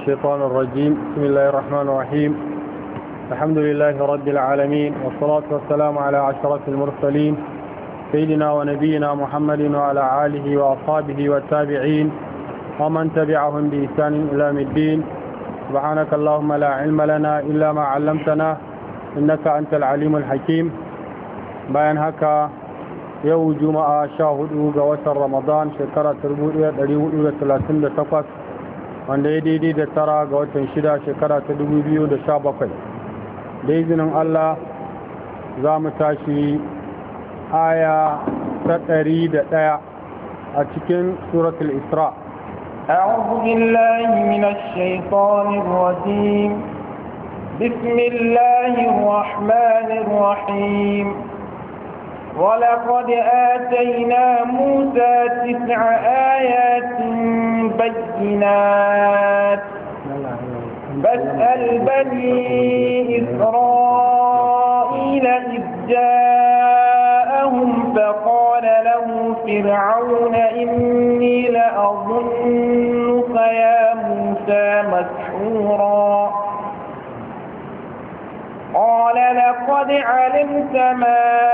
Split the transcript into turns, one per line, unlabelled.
الشيطان الرجيم. بسم الله الرحمن الرحيم. الحمد لله رب العالمين، والصلاة والسلام على أشرف المرسلين سيدنا ونبينا محمد وعلى آله وأصحابه والتابعين ومن تبعهم بإحسان إلى يوم الدين. سبحانك اللهم لا علم لنا إلا ما علمتنا إنك أنت العليم الحكيم. bayan haka yau juma'a 14 ga watan ramadan shekara 1438 wanda ya daidai da 9 ga watan 6 shekara ta 2017. da izinin Allah za mu tashi aya ta 101 a cikin suratul isra.
أعوذ بالله من الشيطان الرجيم. بسم الله الرحمن الرحيم. ولقد آتينا موسى 9 آيات بينات فاسأل بني إسرائيل إذ جاءهم فقال له فرعون إني لأظنك يا موسى مسحورا قال لقد علمت ما